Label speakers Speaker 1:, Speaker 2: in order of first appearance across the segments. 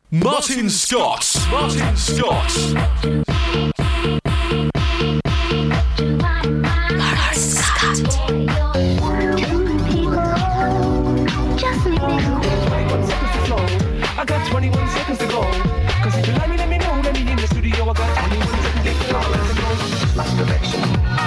Speaker 1: Martin Scott. Martin Scott.
Speaker 2: I got 21 seconds to go. Cause if you like me, let me know. Let me in the studio. I got 21 seconds to go. Like direction.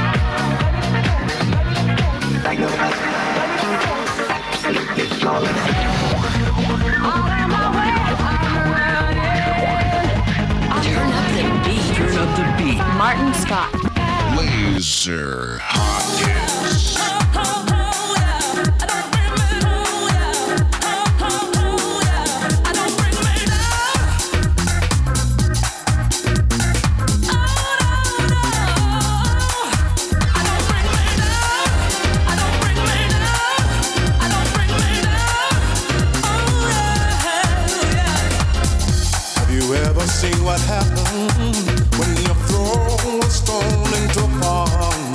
Speaker 2: Like no absolutely flawless. All on my way, I'm around it.
Speaker 3: Turn up the beat.
Speaker 1: Turn up the beat.
Speaker 3: Martin Scott.
Speaker 4: Laser Hot Hits.
Speaker 5: See what happens when you throw a stone into a pond.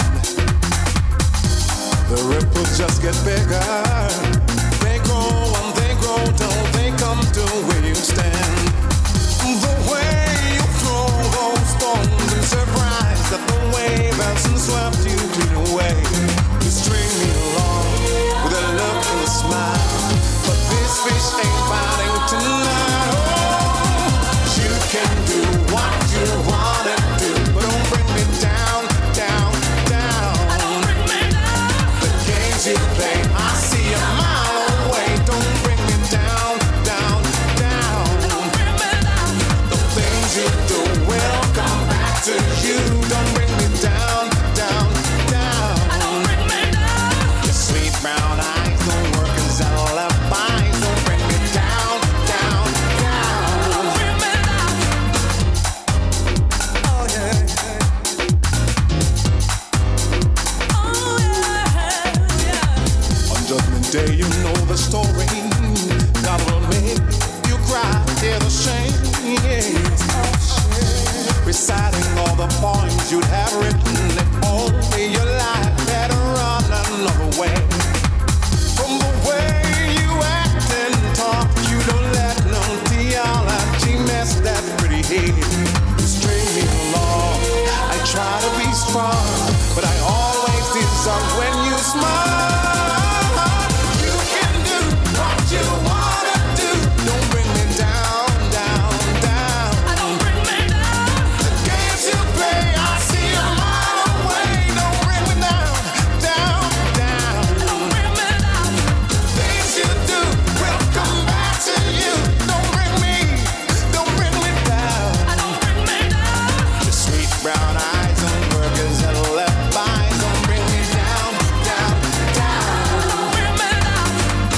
Speaker 5: The ripples just get bigger. They grow and they grow till they come to where you stand. The way you throw those stones and surprise that the wave hasn't swept you clean away. You string me along with a look and a smile, but this fish ain't biting tonight. You can do what you wanna do, but don't bring me down, down, down. Don't bring me down. The games you play, I see a mile away. Don't bring me down, down, down. Don't bring me down. The things you do will come back to you. Don't bring me down, down, down. Don't bring me down. Your sweet brown eyes don't work as alibis. Don't bring me down, down, down. Don't bring me down. Judgment Day, you know the story. God will make you cry, hear the shame. Reciting all the poems you'd have written if only your life had run another way. From the way you act and talk, you don't let no theology mess that pretty head. You string me along, I try to be strong, but I always desert when you smile. You wanna do, don't bring me down, down, down. Don't bring me down. The games you play, I see a mile away. Don't bring me down, down, down. Don't bring me down. The things you do will come back to you. Don't bring me down. Don't bring me down. Your sweet brown eyes and workers and left eyes. Don't bring me down, down, down. Don't bring me down.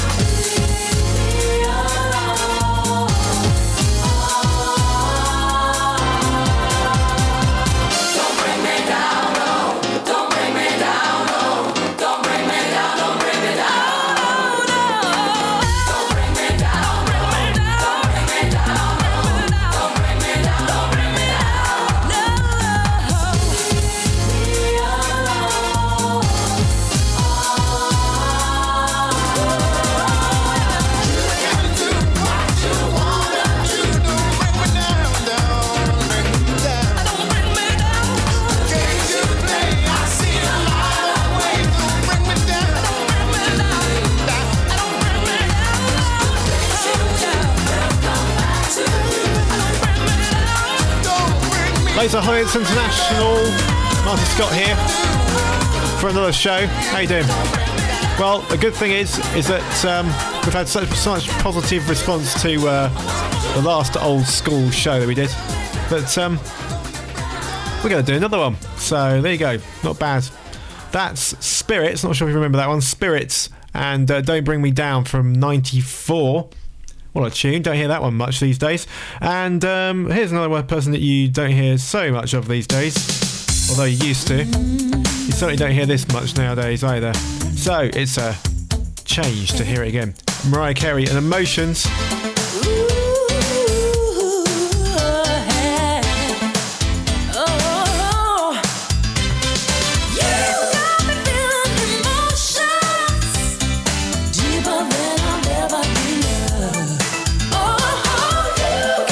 Speaker 6: Laser Hot International. Martin Scott here for another show. How you doing? Well, the good thing is that we've had so much positive response to the last old school show that we did. But we're going to do another one. So there you go. Not bad. That's Spirits. Not sure if you remember that one. Spirits and Don't Bring Me Down from '94. What a tune. Don't hear that one much these days. And here's another person that you don't hear so much of these days, although you used to. You certainly don't hear this much nowadays either. So it's a change to hear it again. Mariah Carey and Emotions.
Speaker 7: Deeper than I've ever been. Oh, you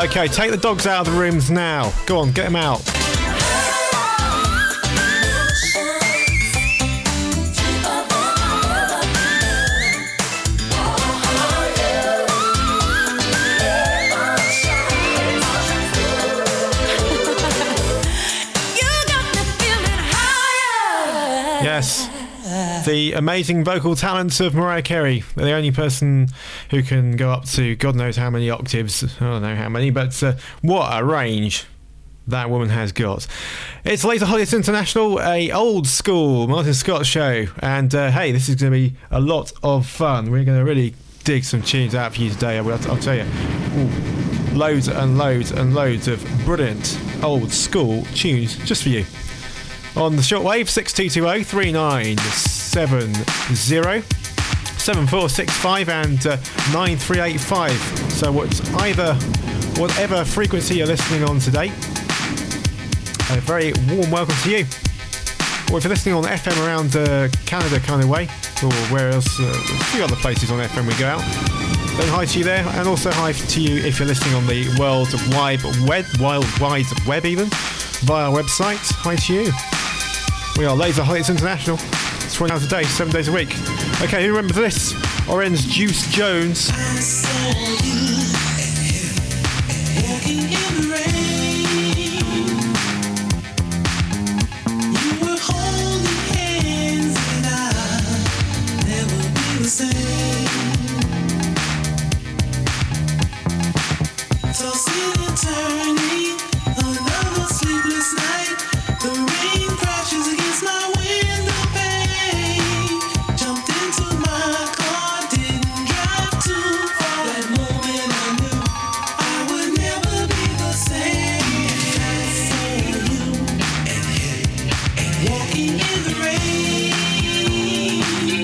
Speaker 6: Okay, take the dogs out of the rooms now. Go on, get them out. Yes, the amazing vocal talents of Mariah Carey. The only person who can go up to God knows how many octaves. I don't know how many, but what a range that woman has got. It's Laser Holidays International, a old school Martin Scott show. And hey, this is going to be a lot of fun. We're going to really dig some tunes out for you today. I'll tell you. Ooh, loads and loads and loads of brilliant old school tunes just for you. On the shortwave, 6220 3970 7465 and 9385. So whatever frequency you're listening on today, a very warm welcome to you. Or if you're listening on FM around Canada kind of way, or where else, a few other places on FM we go out, then hi to you there, and also hi to you if you're listening on the World Wide Web even, via our website. Hi to you. We are Laser Holidays International. It's 20 hours a day, 7 days a week. Okay, who remembers this? Orange Juice Jones.
Speaker 3: I saw you walking in the rain. You were holding hands and I'll never be the same. Tossing and turning, another sleepless night. The rain crashes against my window pane. Jumped into my car, didn't drive too far. That moment I knew I would never be the same. I saw you walking in the rain.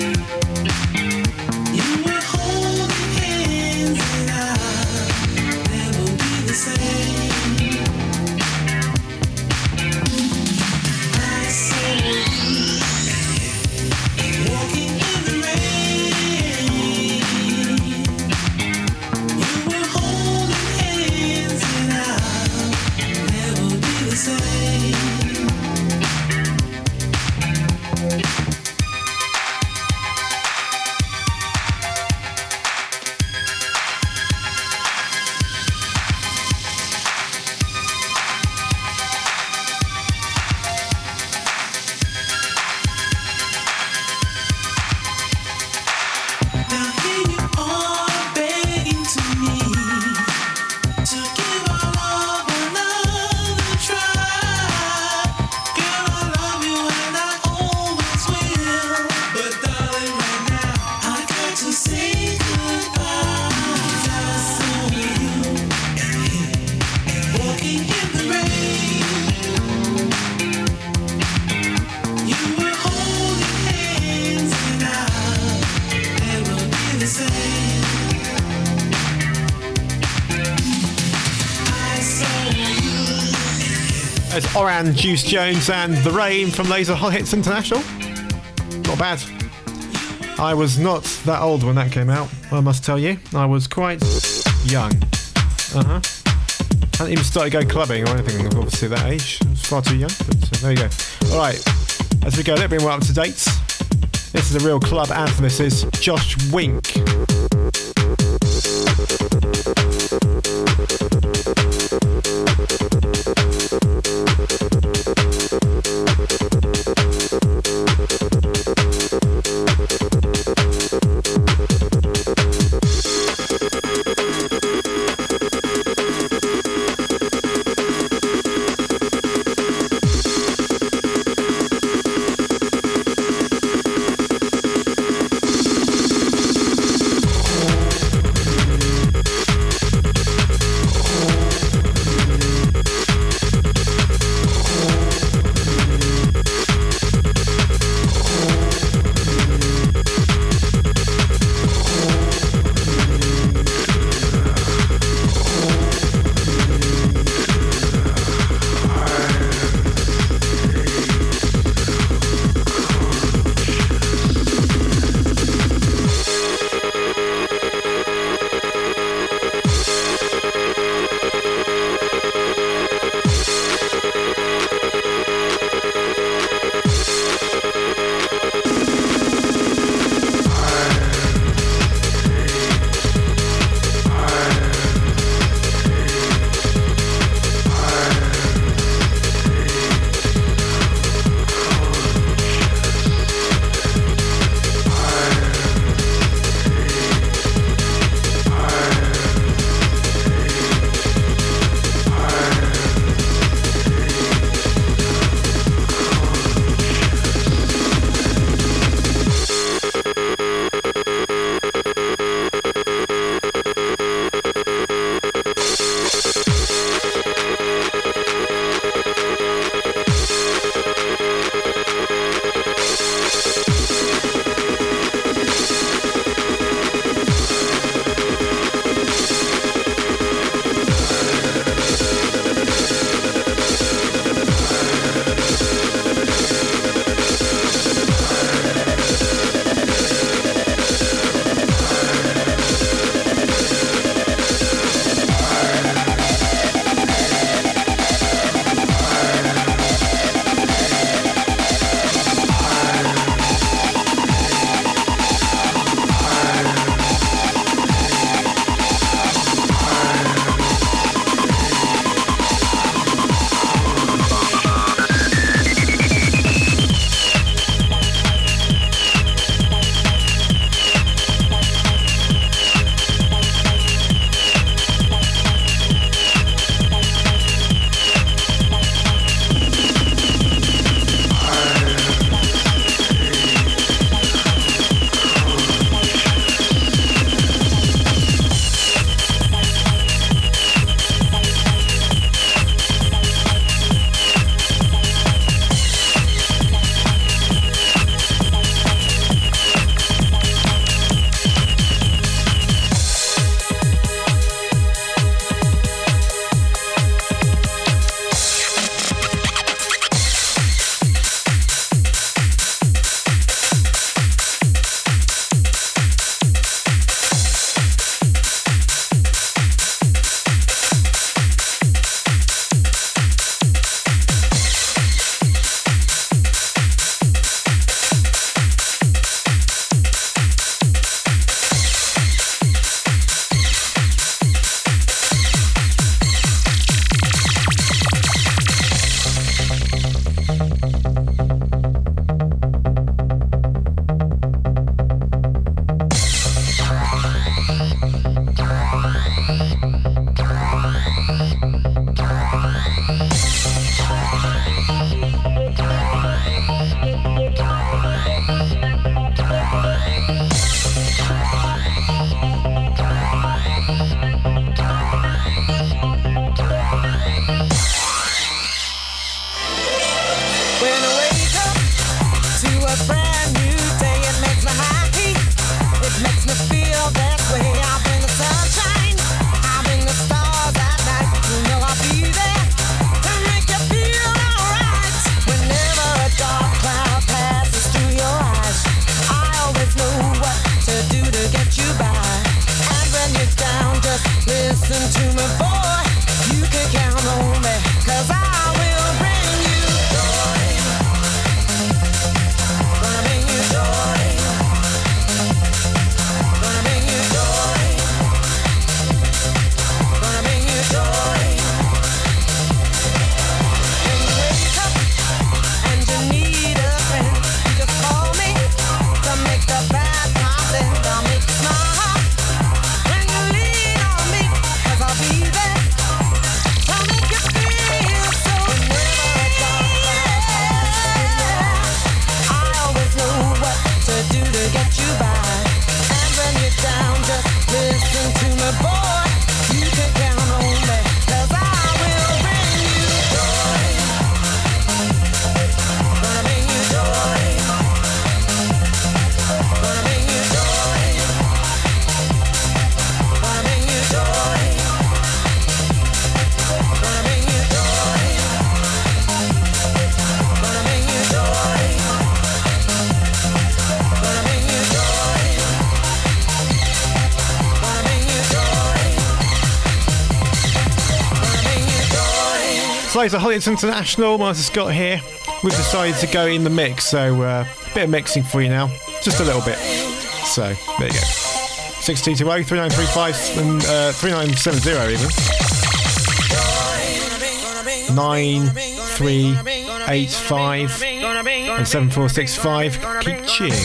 Speaker 3: You were holding hands and I'll never be the same.
Speaker 6: There's Oran Juice Jones and The Rain from Laser Hot Hits International. Not bad. I was not that old when that came out, I must tell you. I was quite young. Hadn't even started going clubbing or anything, obviously, at that age. I was far too young, but there you go. Alright, as we go a little bit more up to date, this is a real club anthem. This is Josh Wink.
Speaker 7: down, just listen to me, boy. You can count on me, 'cause I will bring you joy. Gonna bring you joy. Gonna bring you joy. Gonna bring you joy. When you wake up and you need a friend, you just call me to make the bad times end. I'll make you smile when you lean on me, 'cause I'll be there. I'll make you feel so whenever it's all I always know what to do to get you by. And when you're down, just listen to me, boy. You can count on me, 'cause I will bring you joy. Gonna bring you joy. Gonna bring you joy. Gonna bring you joy. Gonna bring you joy. Gonna bring you joy. Gonna bring you joy. Gonna bring you joy. Gonna bring you joy.
Speaker 6: So it's a Holidays International. Martha Scott here. We've decided to go in the mix, so a bit of mixing for you now. Just a little bit. So, there you go. 6220 3935 and 3970 even. 9385 and 7465. Keep cheering.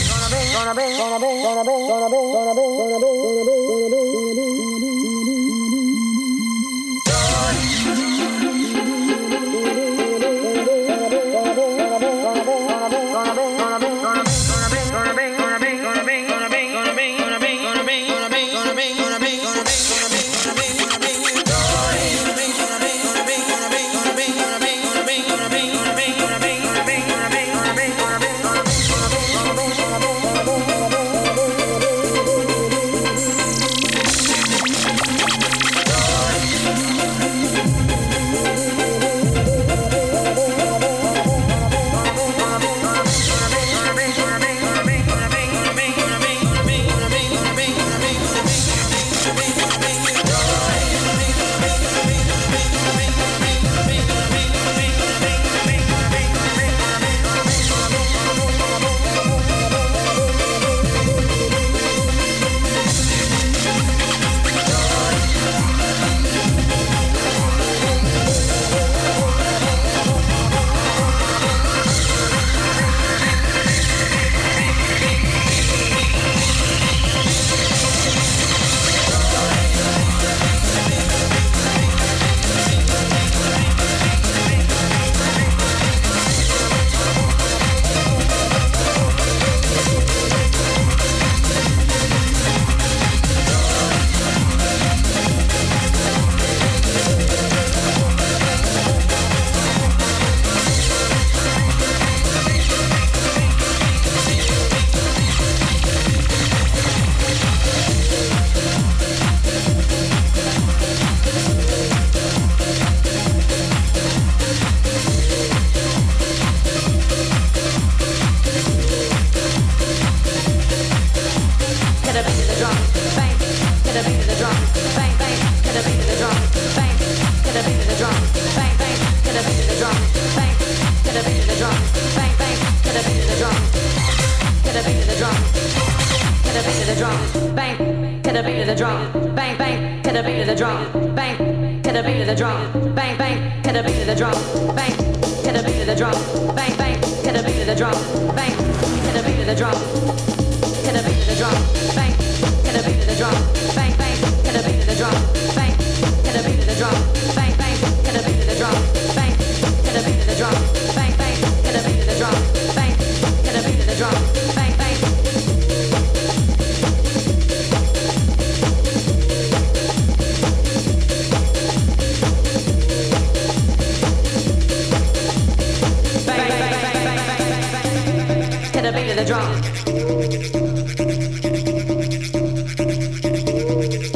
Speaker 7: To the beat of the drum.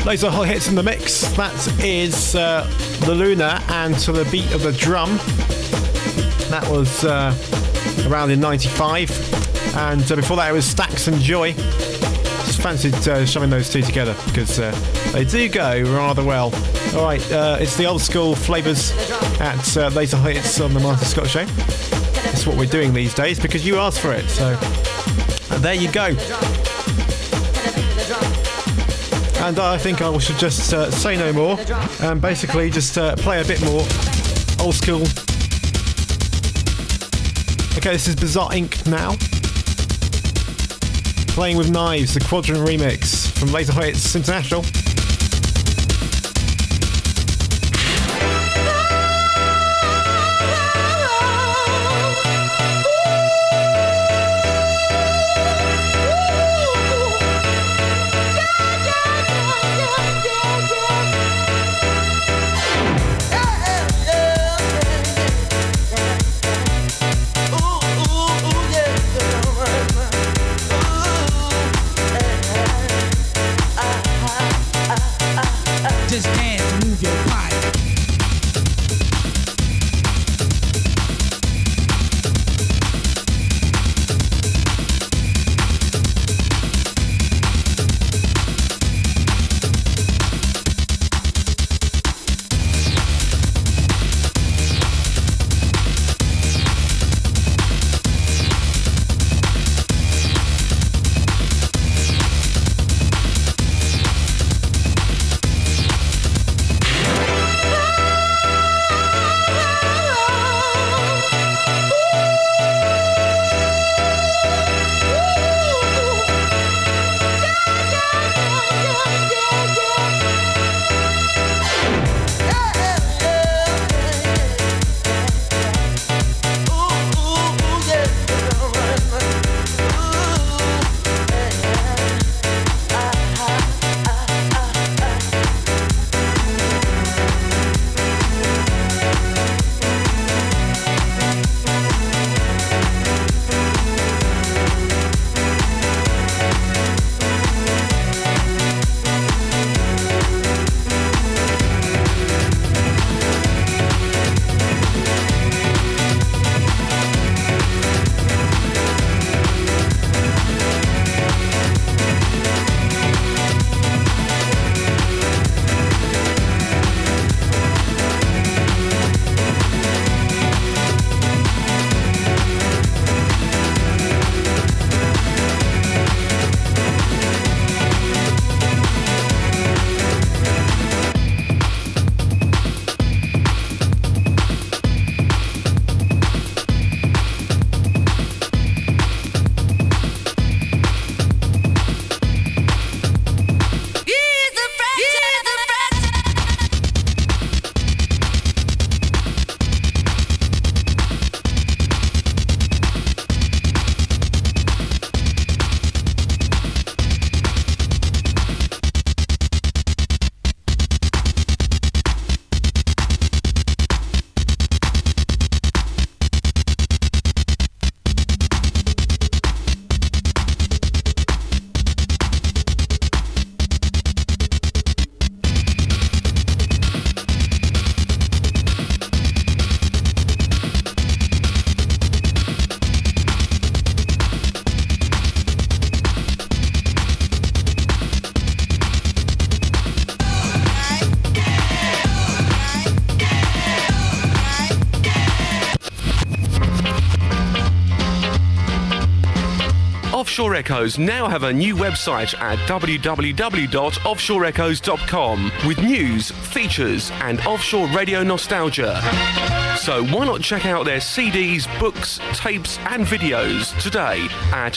Speaker 6: Laser Hot Hits in the mix. That is the Luna and To the Beat of the Drum. That was around in 95. And before that it was Stax and Joy. Just fancied shoving those two together because they do go rather well. Alright, it's the old school flavours at Laser Hot Hits on the Martin Scott Show. It's what we're doing these days because you asked for it. So there you go. And I think I should just say no more and basically just play a bit more old school. Okay, this is Bizarre Inc. now. Playing with Knives, the Quadrant remix from Laser Hot Hits International.
Speaker 8: Offshore Echoes now have a new website at www.offshoreechoes.com with news, features and offshore radio nostalgia. So why not check out their CDs, books, tapes and videos today at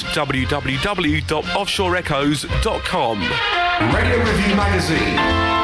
Speaker 8: www.offshoreechoes.com. Radio Review Magazine.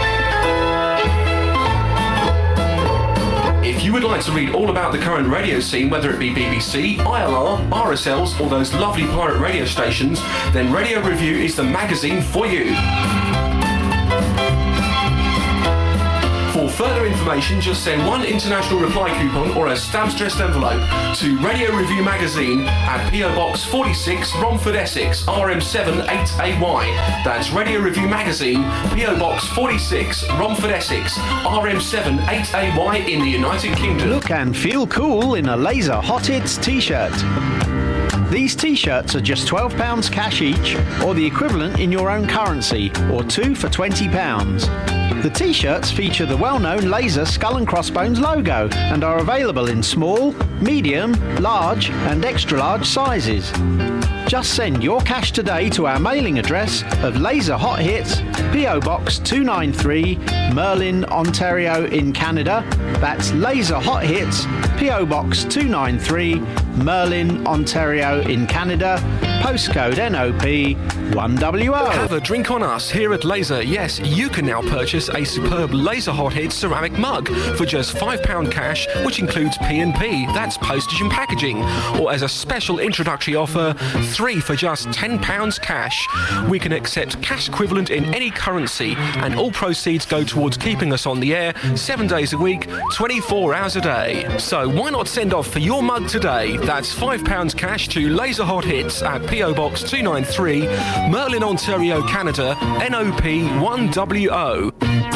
Speaker 8: If you would like to read all about the current radio scene, whether it be BBC, ILR, RSLs or those lovely pirate radio stations, then Radio Review is the magazine for you. For further information, just send one international reply coupon or a stamp-stressed envelope to Radio Review Magazine at PO Box 46, Romford, Essex, RM7 8AY. That's Radio Review Magazine, PO Box 46, Romford, Essex, RM7 8AY in the United Kingdom.
Speaker 9: Look and feel cool in a Laser Hot Hits t-shirt. These t-shirts are just £12 cash each, or the equivalent in your own currency, or 2 for £20. The t-shirts feature the well-known Laser Skull and Crossbones logo and are available in small, medium, large and extra large sizes. Just send your cash today to our mailing address of Laser Hot Hits, PO Box 293, Merlin, Ontario in Canada. That's Laser Hot Hits, PO Box 293, Merlin, Ontario in Canada. Postcode NOP 1WO.
Speaker 8: Have a drink on us here at Laser. Yes, you can now purchase a superb Laser Hot Hits ceramic mug for just £5 cash, which includes P&P, that's postage and packaging, or as a special introductory offer, 3 for just £10 cash. We can accept cash equivalent in any currency, and all proceeds go towards keeping us on the air 7 days a week, 24 hours a day. So why not send off for your mug today? That's £5 cash to Laser Hot Hits at PO Box 293, Merlin, Ontario, Canada, NOP 1WO.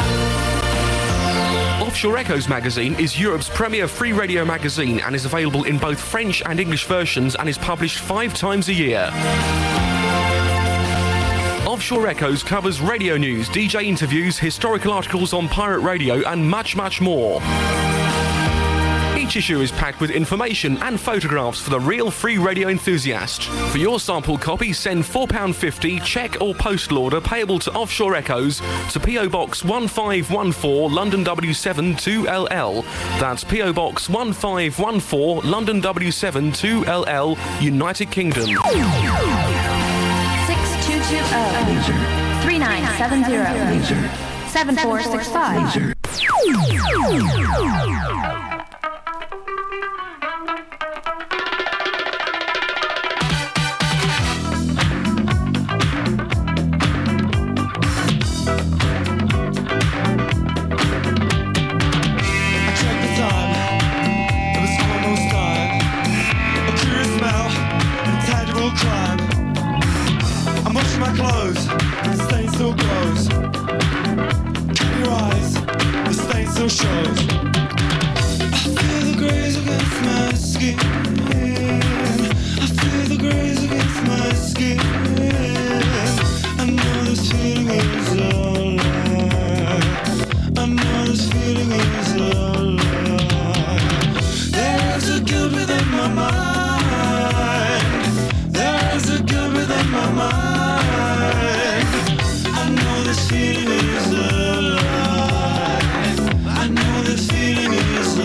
Speaker 8: Offshore Echoes magazine is Europe's premier free radio magazine and is available in both French and English versions and is published 5 times a year. Offshore Echoes covers radio news, DJ interviews, historical articles on pirate radio and much, much more. Each issue is packed with information and photographs for the real free radio enthusiast. For your sample copy, send £4.50 cheque or postal order payable to Offshore Echoes to PO Box 1514 London W7 2LL. That's PO Box 1514 London W7 2LL, United Kingdom.
Speaker 10: 6220 3970 7465.
Speaker 3: Shows. I feel the grace against my skin. I feel the grace against my skin. I know this feeling is alive. I know this feeling is alive. There's a guilt within my mind. There's a guilt within my mind. I know this feeling is alive. This feeling is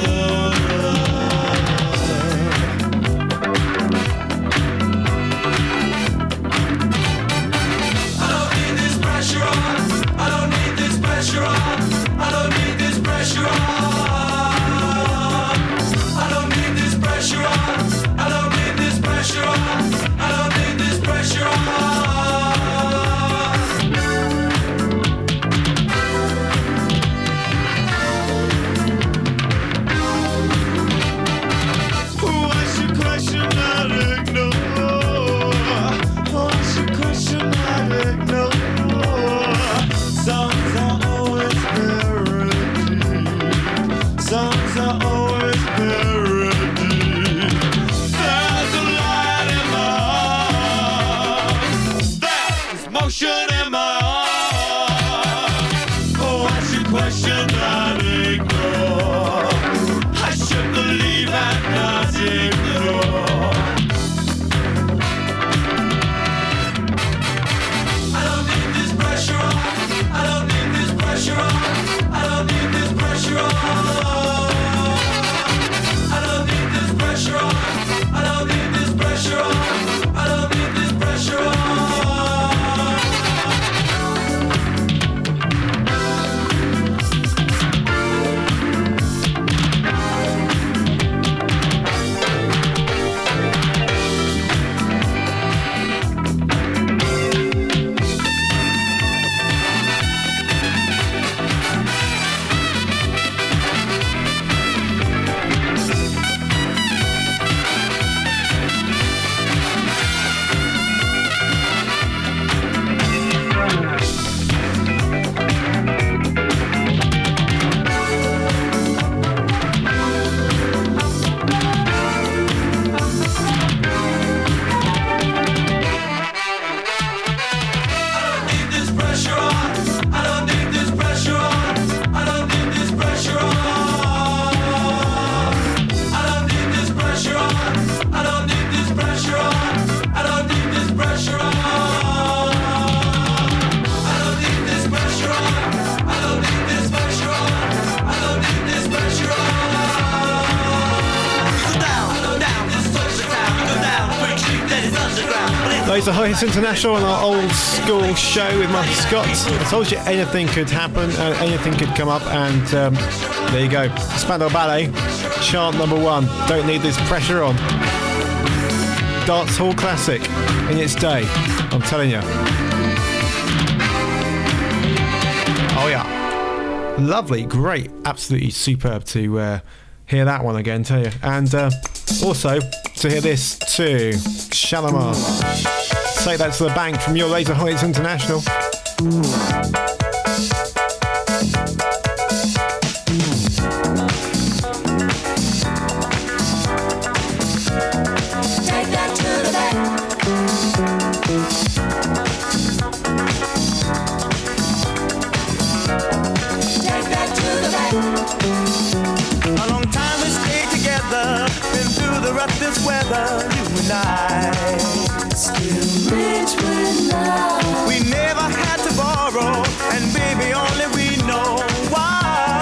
Speaker 3: I don't need this pressure on. I don't need this pressure on. I don't need this pressure on. I don't need this pressure on. I don't need this pressure on. I don't need this pressure on.
Speaker 6: Laser Hits International on our old school show with Martin Scott. I told you anything could happen, anything could come up, and there you go. Spandau Ballet, chart number 1. Don't need this pressure on. Dance hall classic in its day, I'm telling you. Oh yeah. Lovely, great, absolutely superb to hear that one again, tell you. And also to hear this too. Shalimar. Take that to the bank from your Laser Hits International.
Speaker 3: Take that to the bank. Take that to the bank.
Speaker 11: A long time we stayed together, been through the roughest weather, you and I.
Speaker 3: Still rich with love.
Speaker 11: We never had to borrow, and baby, only we know why.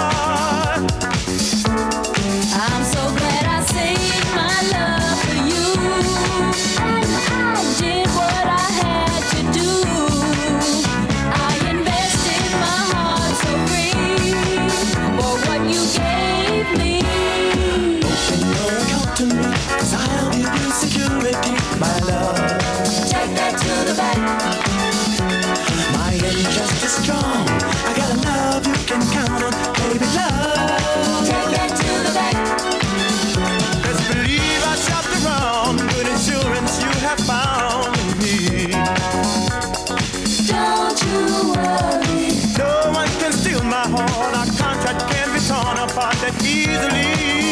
Speaker 3: I'm so glad I saved my love for you, and I did what I had to do. I invested my heart so free for what you gave me.
Speaker 11: Open your account to me, 'cause I'll give you security, my love.
Speaker 3: Take that to the bank.
Speaker 11: My interest is strong. I got a love you can count on, baby love.
Speaker 3: Take that to the bank.
Speaker 11: Best believe I shopped around, good insurance you have found in me.
Speaker 3: Don't you worry.
Speaker 11: No one can steal my heart. Our contract can be torn apart that easily.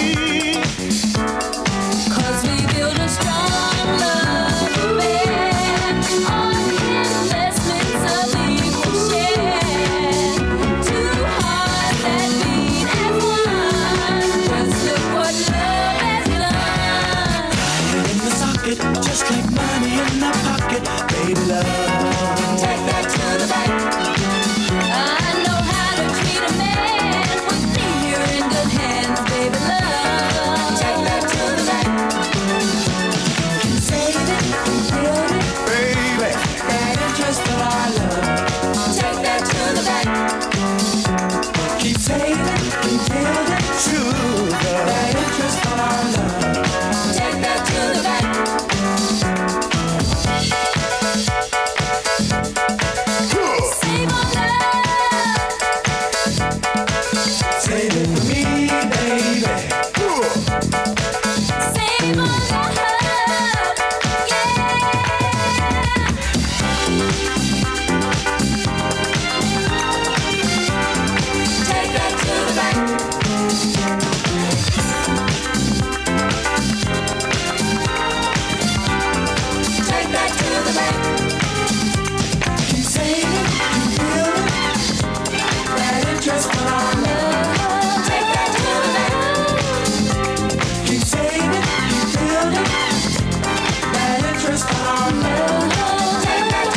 Speaker 3: 'Cause we build a strong love affair on investments of equal share. Two hearts that beat as one. Just look what love has done.
Speaker 11: Fire in the socket, just like money in the pocket, baby love.
Speaker 3: Take that to the bank. I know how to treat a man with me here in good hands, baby love. Take that to the bank. Can save it, can build it,
Speaker 11: Baby,
Speaker 3: that interest of our love. Take that to the bank.
Speaker 11: keep saving,
Speaker 3: Can build it,
Speaker 11: sugar.
Speaker 3: that interest of our love. Take that to the bank. Save our love.
Speaker 11: Save it for me, baby.
Speaker 3: Save our love. Yeah. Take that to the bank. Take that to the bank. Keep saving, keep building that interest on our love. Take that to the bank. Keep saving, keep building that interest on our love. Take that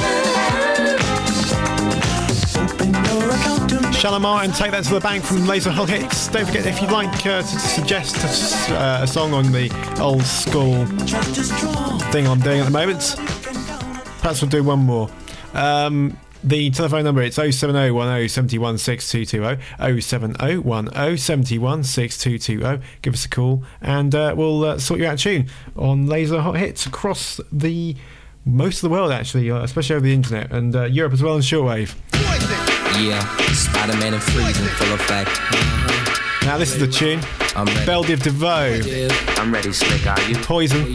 Speaker 3: to the bank.
Speaker 11: Open your account to me.
Speaker 6: Shalimar and Take That to the Bank from Laser Hits. Don't forget, if you'd like to suggest a song on the old school
Speaker 11: Trust is strong.
Speaker 6: thing I'm doing at the moment, perhaps we'll do one more. The telephone number, it's 07010 71 6220, 07010 71 6220. Give us a call and we'll sort you out a tune on Laser Hot Hits across the most of the world, actually, especially over the internet, and Europe as well on shortwave.
Speaker 12: Yeah, Spider-Man and freezing full effect.
Speaker 6: Now this is the tune,
Speaker 12: I'm ready.
Speaker 6: Belle Div DeVoe,
Speaker 12: I'm ready, Slick. Are you?
Speaker 6: Poison.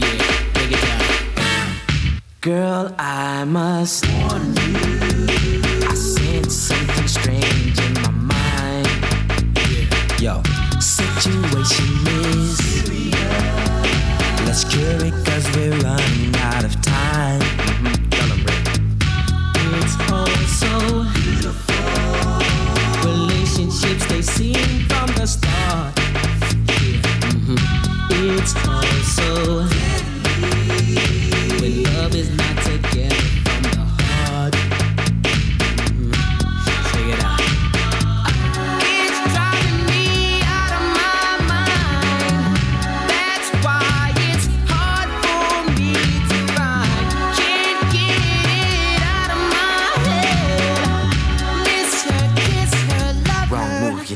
Speaker 12: Girl, I must warn you. I sense something strange in my mind. Yo, situation is let's cure it 'cause we're running out of time. It's all so beautiful. Relationships, they seem from the start. It's all so when love is not together from the heart. Check it out. It's driving me out of my mind. That's why it's hard for me to find.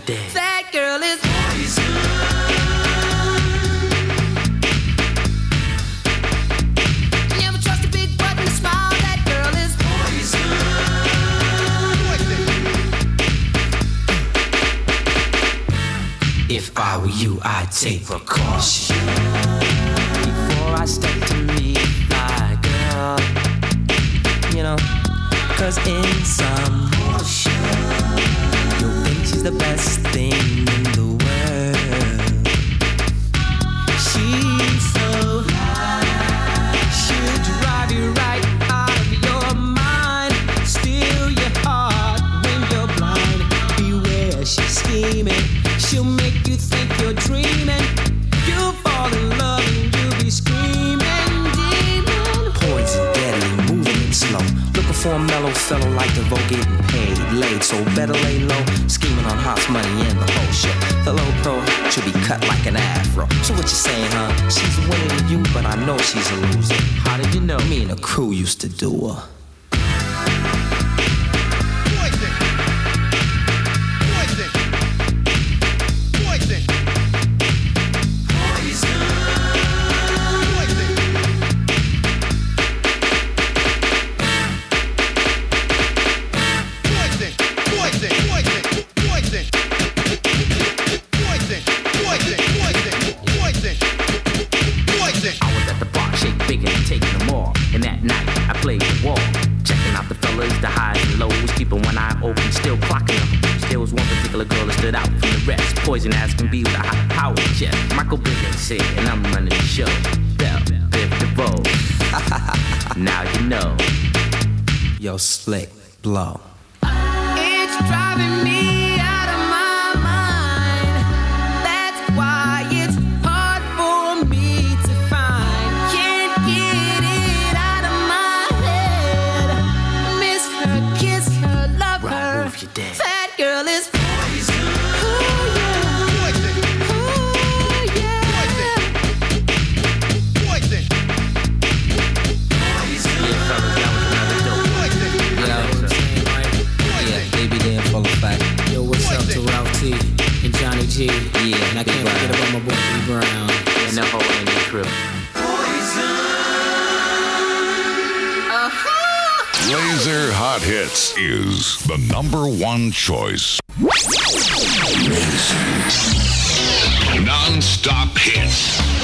Speaker 7: dead. That girl is poison. Never trust a big butt and a smile. That girl is poison. If I were you, I'd take precaution before I step to meet my girl. You know, 'cause in some motion, you'll think she's the best thing in the world. She's so fly, she'll drive you right out of your mind, steal your heart when you're blind. Beware, she's scheming. She'll make you think you're dreaming. You'll fall in love and you'll be screaming, demon. Poison, deadly, moving slow. Looking for a mellow fellow like DeVoe, getting paid, laid, so better lay low. Scheming on hot money in the whole shit. The low pro should be cut like an afro. So what you saying, huh? She's a winner to you, but I know she's a loser. How did you know? Me and the crew used to do her. Poison as can be with a high power jet. Michael Bivins said, and I'm running the show. Bell, Biv DeVoe. Now you know. Yo, slick, blow. It's driving me out of my mind. That's why it's hard for me to find. Can't get it out of my head. Miss her, kiss her, love her. That girl is poison. Yo, what's up to Ralph T and Johnny G? Yeah, and I can't forget about my boy B Brown and the whole Andy crew.
Speaker 4: Laser Hot Hits is the #1 choice. Non-stop hits.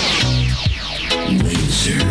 Speaker 4: Laser.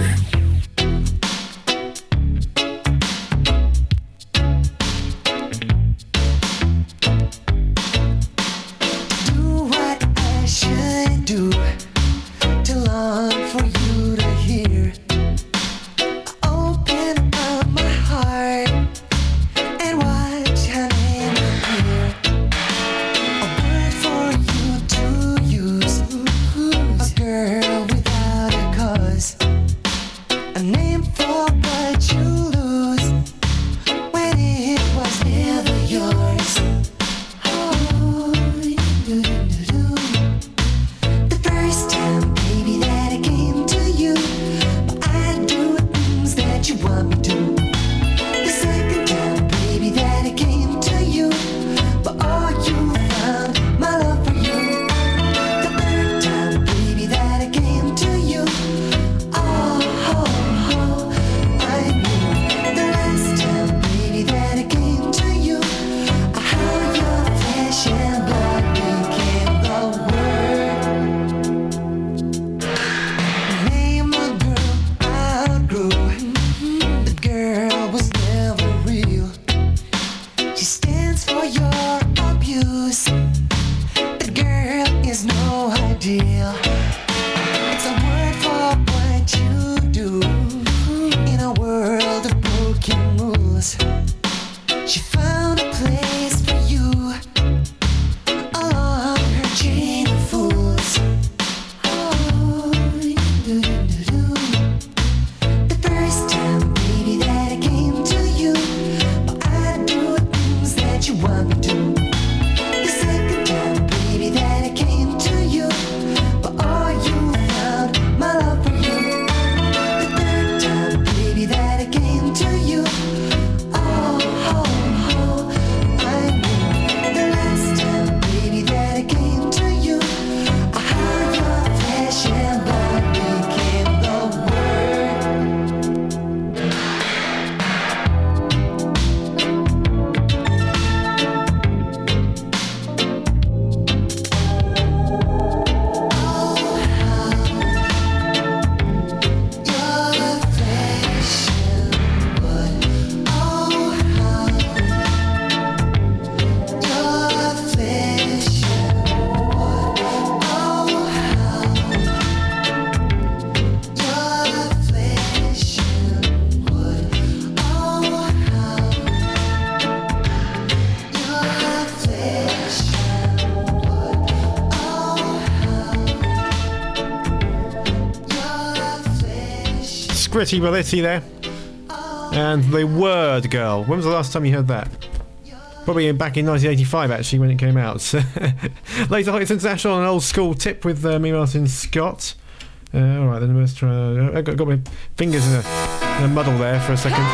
Speaker 6: Scritti Politti there. And The Word Girl. When was the last time you heard that? Probably back in 1985, actually, when it came out. Laser Heights International, an old school tip with me, Martin Scott. Alright, then let's try. I got my fingers in a muddle there for a second.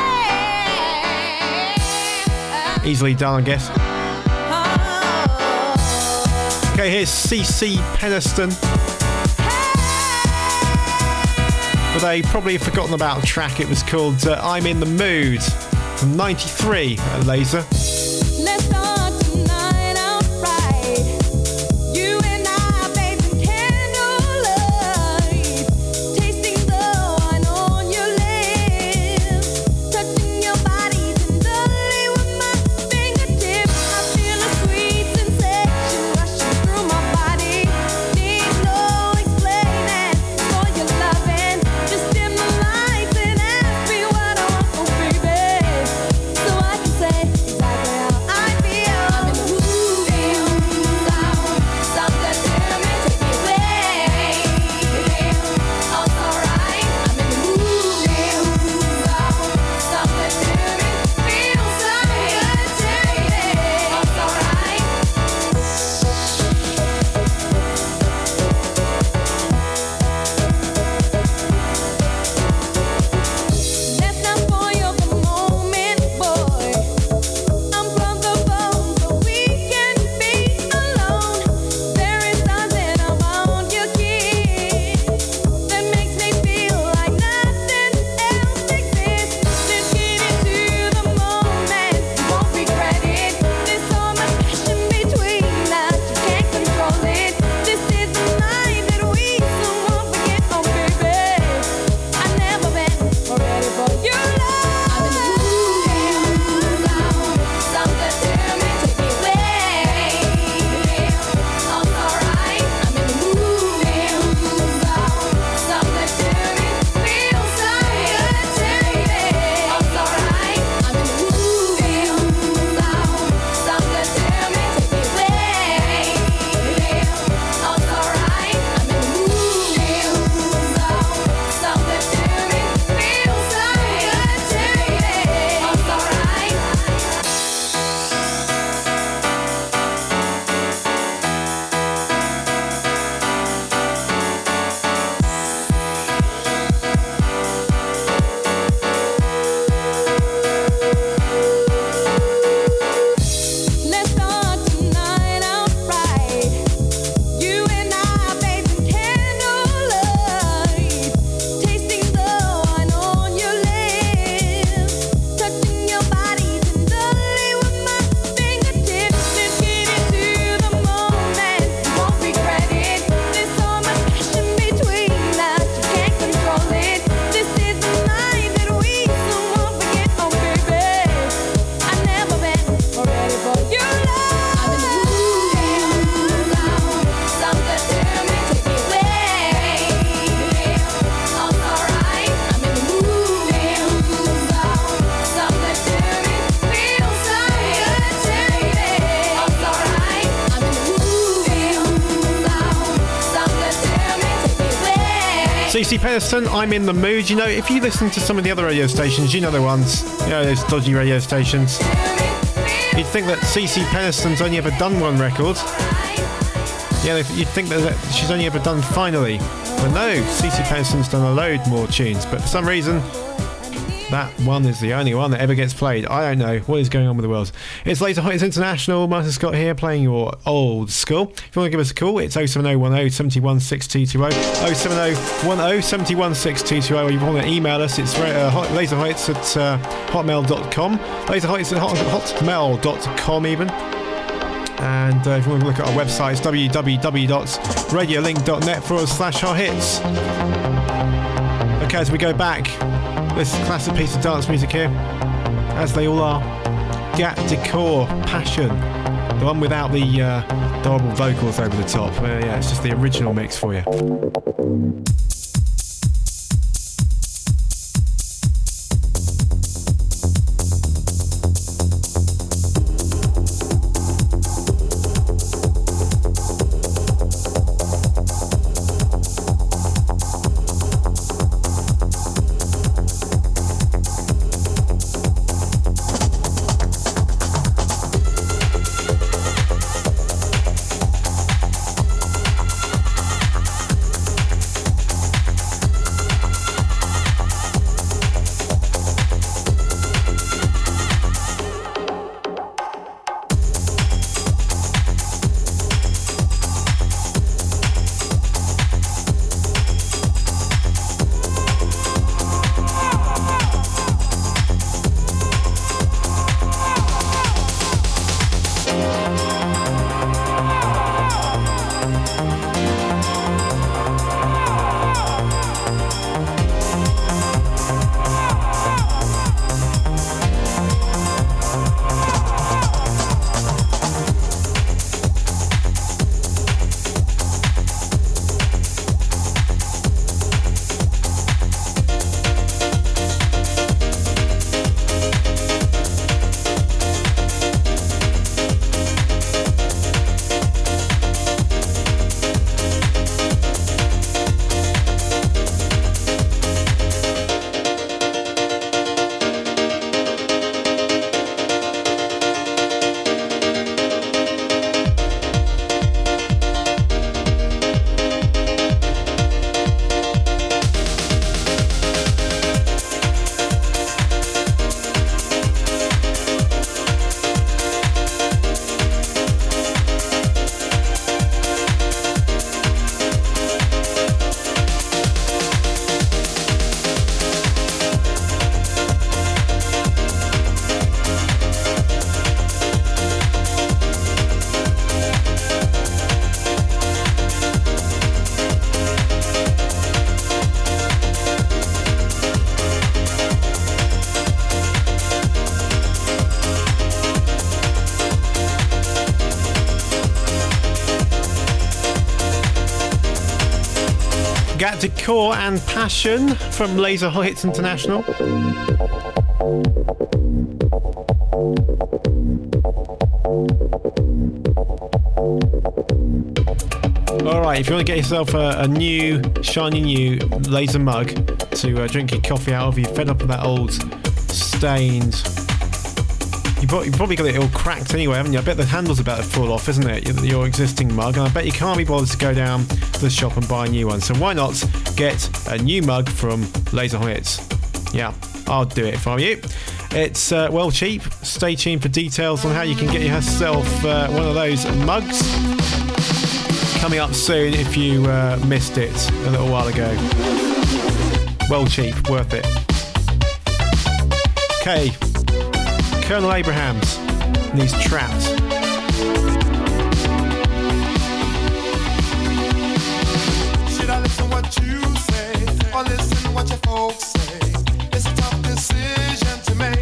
Speaker 6: Easily done, I guess. Okay, here's CC Peniston. But they probably have forgotten about a track. It was called I'm in the Mood from 93 at Laser.
Speaker 7: Let's start tonight out right. You and I, baby, candlelight, tasting the wine on your lips, touching your body tenderly with my fingertips. I feel a sweet sensation rushing through my body. Need no explaining for your loving. Just dim the lights and ask me what I want, oh baby, so I can say exactly how I feel. I'm in the mood, something to me, take me away. Oh, it's alright. I'm in the mood, something to me, feels so good to me. Oh, it's alright. Let's not spoil the moment, boy. Unplug the phone so we can be alone. There is something about your kiss that makes me feel like nothing else exists. Let's get into the moment, you won't regret it. There's so much passion between us, you can't control it. This is the night that we soon won't forget, oh baby. I've never been more ready for your love. I'm in the mood, something to me, take me away. Oh, it's alright. I'm in the mood, something to me, feels so good to me. Oh, it's alright. I'm in the mood, something to me, take me away. Oh, it's alright. I'm in the mood, something to me, feels so good to me. Oh, it's alright. Let's start tonight out right. You and I, baby, candlelight, tasting the wine on your lips, touching your body tenderly with my fingertips. Let's get into the moment, you won't regret it. There's so much passion between us, you can't control it. This is the night that we soon won't forget, oh baby. I've never been more ready for your love. I'm in the mood, something to me, take me away. Oh, it's alright. I'm in the mood, something to me, feels so good to me. Oh, it's alright. I'm in the mood, something to me, take me away.
Speaker 6: CC Peniston, I'm in the Mood. You know, if you listen to some of the other radio stations, you know the ones, you know, those dodgy radio stations, you'd think that CC Peniston's only ever done one record. Yeah, you'd think that she's only ever done Finally. But no, CC Peniston's done a load more tunes, but for some reason that one is the only one that ever gets played. I don't know what is going on with the world. It's Laser Heights International. Martin Scott here, playing your old school. If you want to give us a call, it's 07010 71 6220, 07010 71 6220, or you want to email us, it's laserheights at hotmail.com, laserheights at hotmail.com even. And if you want to look at our website, it's www.radiolink.net/our-hits. Okay, as we go back, this classic piece of dance music here, as they all are, Gat Decor Passion, the one without the horrible vocals over the top. Yeah, it's just the original mix for you. back to Core and Passion from Laser Hot Hits International. Alright, if you want to get yourself a new, shiny new laser mug to drink your coffee out of, you're fed up with that old stained... You've probably got it all cracked anyway, haven't you? I bet the handle's about to fall off, isn't it? Your existing mug, and I bet you can't be bothered to go down to the shop and buy a new one. So why not get a new mug from Laser Hot Hits? Yeah, I'll do it if I were you. It's well cheap. Stay tuned for details on how you can get yourself one of those mugs. Coming up soon if you missed it a little while ago. Well cheap, worth it. Okay. Colonel Abrahams, and he's Trapped.
Speaker 5: Should I listen what you say, or listen what your folks say? It's a tough decision to make.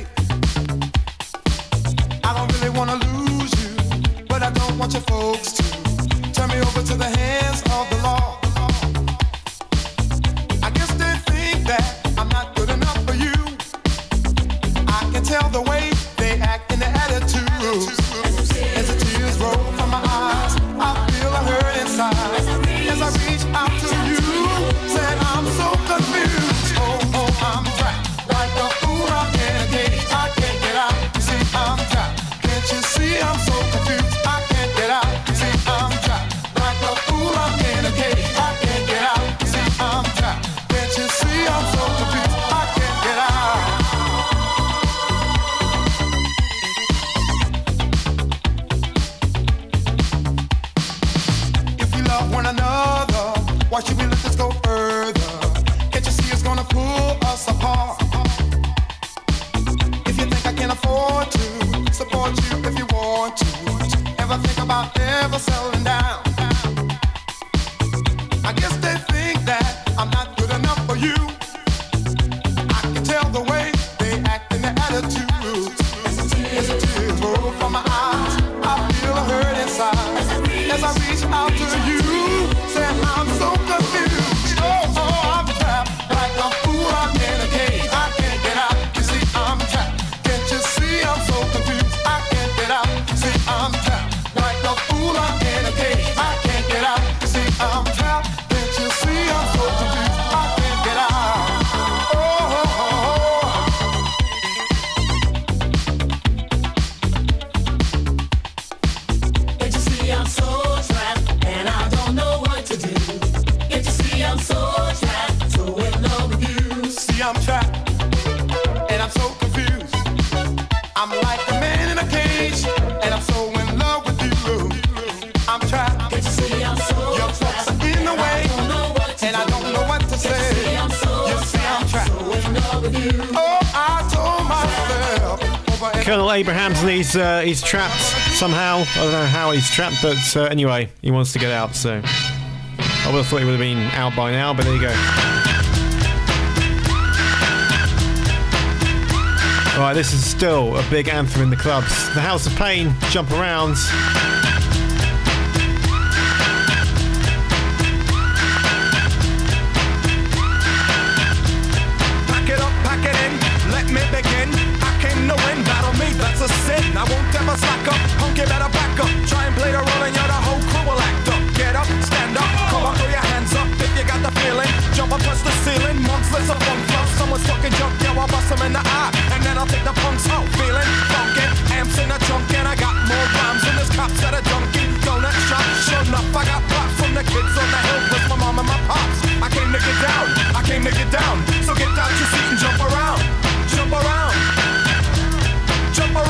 Speaker 5: I don't really want to lose you, but I don't want your folks to turn me over to the hands of the law. I guess they think that I'm not good enough for you. I can tell the way they act in their attitudes. As the tears roll from my eyes, I feel a hurt inside. As I reach out to you, said I'm so confused. Oh, I'm trapped like a fool out in a cage. I can't get out. See, I'm trapped. Can't you see I'm so confused? I can't get out. See, I'm trapped like a fool out in a cage. I can't get out. See, I'm trapped. Can't you see I'm so confused? I can't get out. One another, why should we let this go further? Can't you see it's gonna pull us apart? If you think I can afford to support you if you want to, ever think about ever settling down? I guess they think that I'm not good enough for you. I can tell the way they act in their attitudes. As the tears roll from my eyes, I feel a hurt inside. As I reach out to you, I'm so confused. Oh, I'm trapped like a fool out in a cage. I can't get out. You see, I'm trapped. Can't you see I'm so confused? I can't get out. See, I'm trapped like a fool out in a cage. I can't get out. You see, I'm trapped. Can't you see I'm so confused? I can't get out.
Speaker 3: Can't you see I'm so trapped and I don't know what to do? Can't you see I'm so trapped, so in love with you?
Speaker 5: See, I'm trapped and I'm so confused. I'm like a man in a cage and I'm so in love with you. I'm trapped.
Speaker 3: Can't you see I'm so
Speaker 5: your folks are in the way and I don't know what to say. You see I'm trapped.
Speaker 3: So in love with you.
Speaker 5: Oh, I told myself.
Speaker 6: Colonel Abrahams, and he's trapped somehow. I don't know how he's trapped, but anyway, he wants to get out, so I would have thought he would have been out by now, but there you go. Alright, this is still a big anthem in the clubs. The House of Pain, Jump Around.
Speaker 13: Pack it up, pack it in, let me begin. I came to win, battle me, that's a sin. I won't ever slack up, punk, you better back up. Try and play the role and you're the whole crew will act up. Get up, stand up, come on, throw your hands up if you got the feeling. Jump up, touch the ceiling, monsters of funk flow. Someone's talking junk, yo, I'll bust them in the eye. And then I'll take the punks out, feeling funky. Amps in a trunk and I got more rhymes than this cops at a junkie. Donut shop, sure enough, I got props from the kids on the hill, plus my mom and my pops. I came to get down, I came to get down. So get out your seat and jump around, jump around, jump around.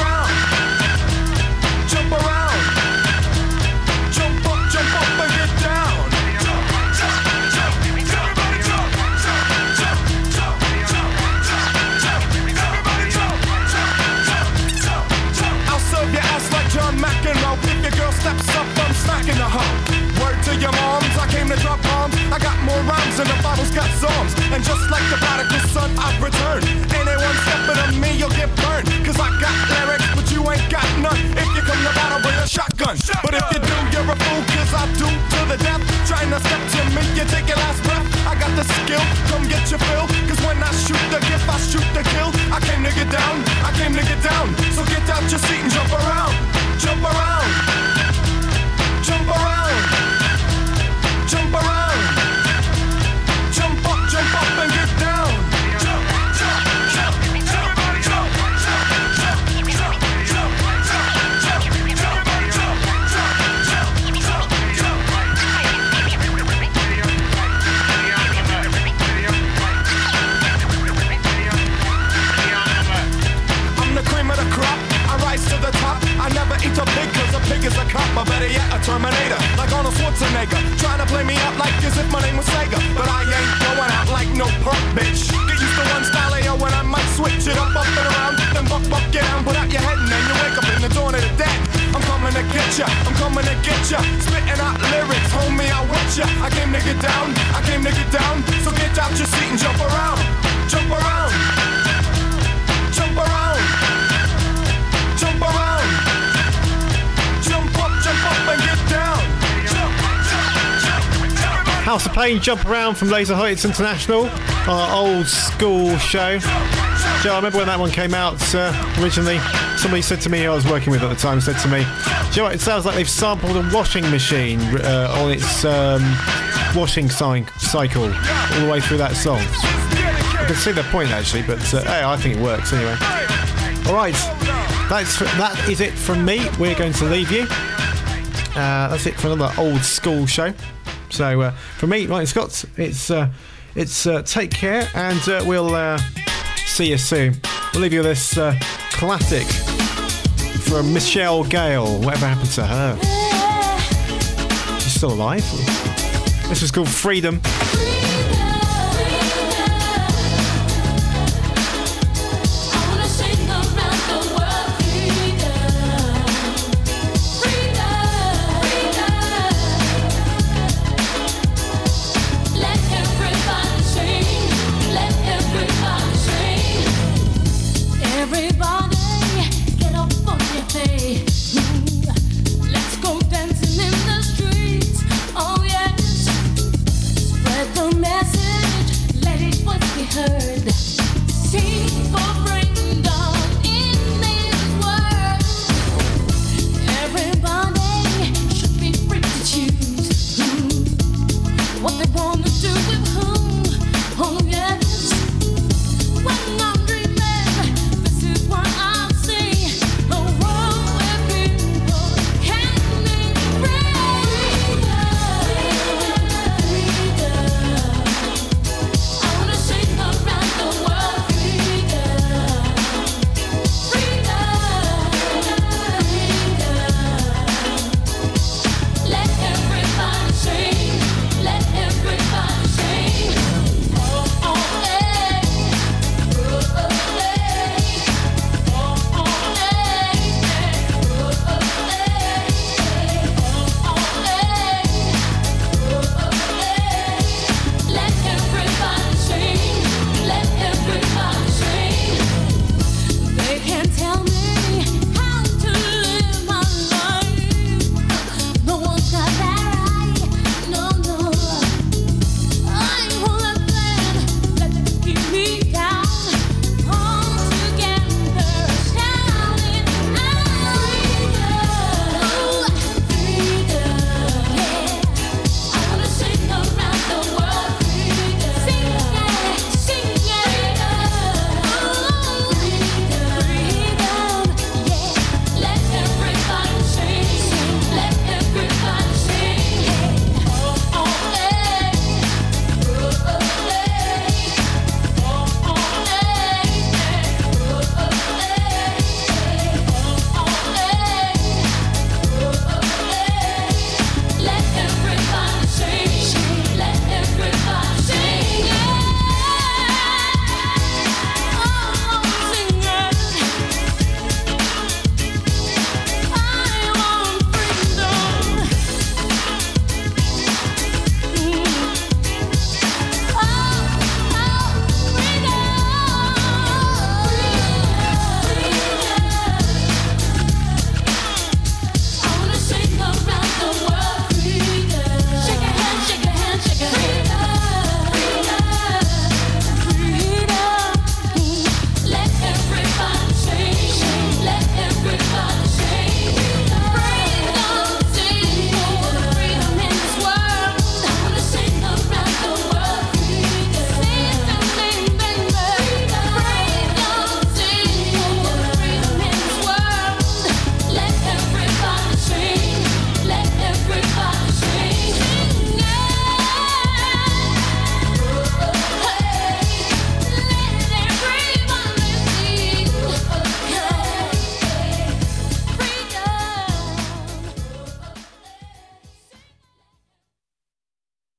Speaker 13: skill. Come get your fill, cause when I shoot the gift, I shoot the kill. I came to get down, I came to get down. So get out your seat and jump around, jump around, jump around, jump around, jump up and get down. Jump, jump, jump, everybody jump, jump, jump, jump, jump, jump, jump, everybody jump, jump, jump, jump, I'm the cream of the crop, I rise to the top. I never eat a pig cause a pig is a cop. Or better yet, a Terminator, like Arnold Schwarzenegger. Trying to play me up like as if my name was Sega. But I ain't going out like no perk, bitch. Get used to one style, yo, and I might switch it up and around. Then buck, get down, put out your head and then you wake up in the dawn of the dead. I'm coming to get ya, I'm coming to get ya. Spitting out lyrics, homie, I with ya. I came to get down, I came to get down. So get out your seat and jump around, jump around, jump around, jump around, jump up and get down. Jump, jump, jump, everybody.
Speaker 6: House of Pain, Jump Around from Laser Hot Hits International, our old school show. Joe, I remember when that one came out originally, somebody said to me, who I was working with at the time, said to me, Joe, it sounds like they've sampled a washing machine on its washing cycle all the way through that song. I can see their point actually, but hey, I think it works anyway. Alright, that is it from me. We're going to leave you. That's it for another old school show. So from me, Martin Scott, it's take care, and we'll see you soon. We'll leave you with this classic from Michelle Gale. Whatever happened to her? She's still alive. This is called Freedom.